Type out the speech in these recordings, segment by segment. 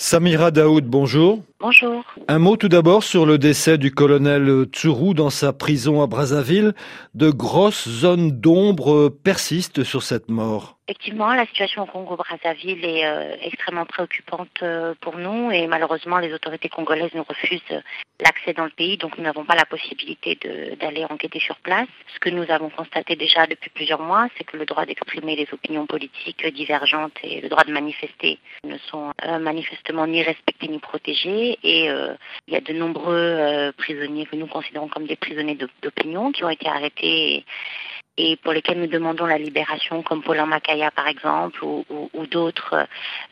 Samira Daoud, bonjour. Bonjour. Un mot tout d'abord sur le décès du colonel Tsuru dans sa prison à Brazzaville. De grosses zones d'ombre persistent sur cette mort. Effectivement, la situation au Congo-Brazzaville est extrêmement préoccupante pour nous et malheureusement les autorités congolaises nous refusent l'accès dans le pays, donc nous n'avons pas la possibilité d'aller enquêter sur place. Ce que nous avons constaté déjà depuis plusieurs mois, c'est que le droit d'exprimer des opinions politiques divergentes et le droit de manifester ne sont manifestement ni respectés ni protégés et il y a de nombreux prisonniers que nous considérons comme des prisonniers d'opinion qui ont été arrêtés et pour lesquels nous demandons la libération, comme Paulin Makaya par exemple, ou d'autres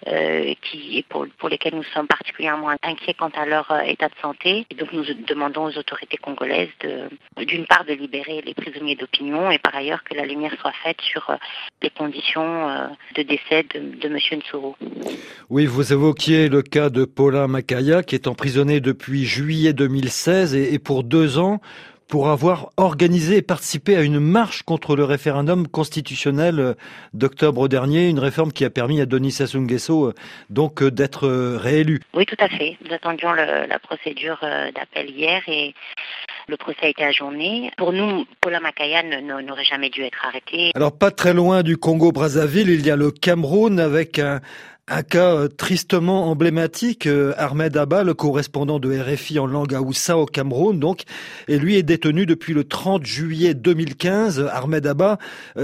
pour lesquels nous sommes particulièrement inquiets quant à leur état de santé. Et donc nous demandons aux autorités congolaises d'une part de libérer les prisonniers d'opinion et par ailleurs que la lumière soit faite sur les conditions de décès de M. Ntsuru. Oui, vous évoquiez le cas de Paulin Makaya qui est emprisonné depuis juillet 2016 et pour 2 ans, pour avoir organisé et participé à une marche contre le référendum constitutionnel d'octobre dernier, une réforme qui a permis à Denis Sassou Nguesso donc d'être réélu. Oui, tout à fait. Nous attendions la procédure d'appel hier et le procès a été ajourné. Pour nous, Paulin Makaya n'aurait jamais dû être arrêté. Alors pas très loin du Congo-Brazzaville, il y a le Cameroun avec un cas tristement emblématique, Ahmed Abba, le correspondant de RFI en langue haoussa au Cameroun, donc, et lui est détenu depuis le 30 juillet 2015. Ahmed Abba,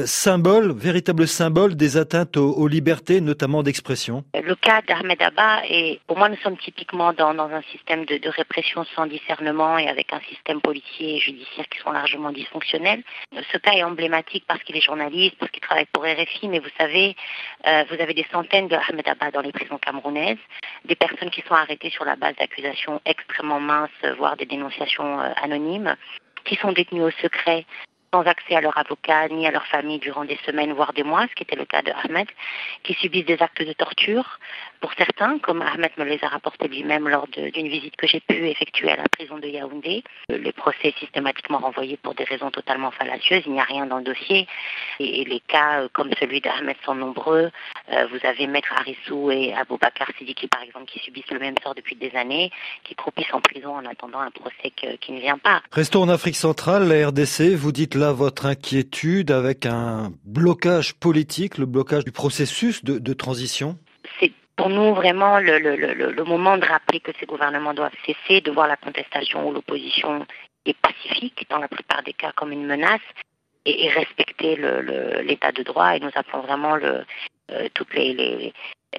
véritable symbole des atteintes aux libertés, notamment d'expression. Le cas d'Ahmed Abba pour moi, nous sommes typiquement dans un système de répression sans discernement et avec un système policier et judiciaire qui sont largement dysfonctionnels. Ce cas est emblématique parce qu'il est journaliste, parce qu'il travaille pour RFI, mais vous savez, vous avez des centaines de Ahmed Abba dans les prisons camerounaises, des personnes qui sont arrêtées sur la base d'accusations extrêmement minces, voire des dénonciations anonymes, qui sont détenues au secret, sans accès à leur avocat ni à leur famille durant des semaines, voire des mois, ce qui était le cas de Ahmed, qui subissent des actes de torture, pour certains, comme Ahmed me les a rapportés lui-même lors d'une visite que j'ai pu effectuer à la prison de Yaoundé. Les procès systématiquement renvoyés pour des raisons totalement fallacieuses, il n'y a rien dans le dossier. Et les cas comme celui d'Ahmed sont nombreux. Vous avez Maître Harissou et Aboubakar Sidiki, par exemple, qui subissent le même sort depuis des années, qui croupissent en prison en attendant un procès qui ne vient pas. Restons en Afrique centrale, la RDC, vous dites là votre inquiétude avec un blocage politique, le blocage du processus de transition. C'est pour nous vraiment le moment de rappeler que ces gouvernements doivent cesser de voir la contestation ou l'opposition est pacifique, dans la plupart des cas comme une menace, et respecter l'état de droit. Et nous appelons vraiment toutes les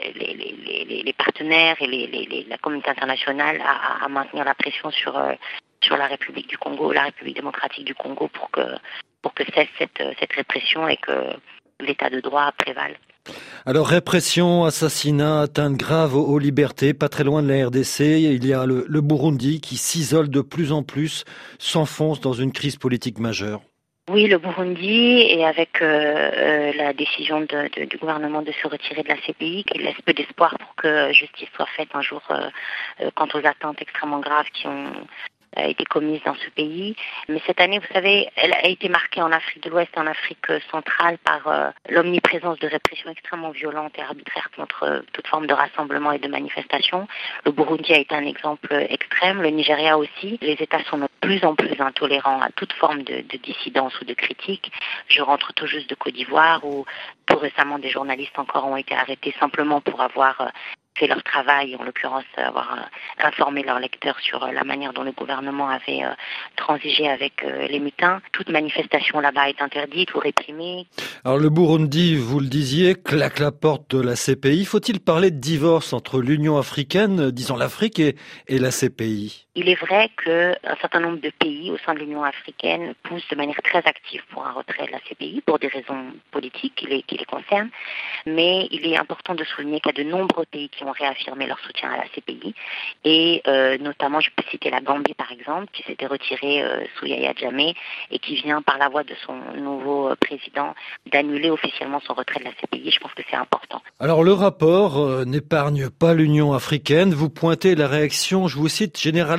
partenaires et la communauté internationale à maintenir la pression sur la République du Congo, la République démocratique du Congo, pour que cesse cette répression et que l'état de droit prévale. Alors répression, assassinat, atteinte grave aux libertés, pas très loin de la RDC, il y a le Burundi qui s'isole de plus en plus, s'enfonce dans une crise politique majeure. Oui, le Burundi, et avec la décision du gouvernement de se retirer de la CPI, qui laisse peu d'espoir pour que justice soit faite un jour quant aux atteintes extrêmement graves qui ont été commises dans ce pays. Mais cette année, vous savez, elle a été marquée en Afrique de l'Ouest et en Afrique centrale par l'omniprésence de répression extrêmement violente et arbitraire contre toute forme de rassemblement et de manifestation. Le Burundi a été un exemple extrême, le Nigeria aussi. Les États sont de plus en plus intolérants à toute forme de dissidence ou de critique. Je rentre tout juste de Côte d'Ivoire où tout récemment des journalistes encore ont été arrêtés simplement pour avoir fait leur travail, en l'occurrence avoir informé leurs lecteurs sur la manière dont le gouvernement avait transigé avec les mutins. Toute manifestation là-bas est interdite ou réprimée. Alors le Burundi, vous le disiez, claque la porte de la CPI. Faut-il parler de divorce entre l'Union africaine, disons l'Afrique, et la CPI ? Il est vrai qu'un certain nombre de pays au sein de l'Union africaine poussent de manière très active pour un retrait de la CPI, pour des raisons politiques qui les concernent. Mais il est important de souligner qu'il y a de nombreux pays qui ont réaffirmé leur soutien à la CPI. Et notamment, je peux citer la Gambie par exemple, qui s'était retirée sous Yaya Jammeh et qui vient par la voix de son nouveau président d'annuler officiellement son retrait de la CPI. Je pense que c'est important. Alors le rapport n'épargne pas l'Union africaine. Vous pointez la réaction, je vous cite, généralement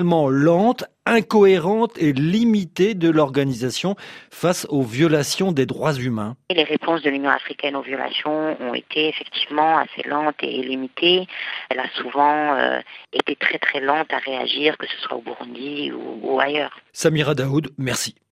totalement lente, incohérente et limitée de l'organisation face aux violations des droits humains. Et les réponses de l'Union africaine aux violations ont été effectivement assez lentes et limitées. Elle a souvent été très très lente à réagir, que ce soit au Burundi ou ailleurs. Samira Daoud, merci.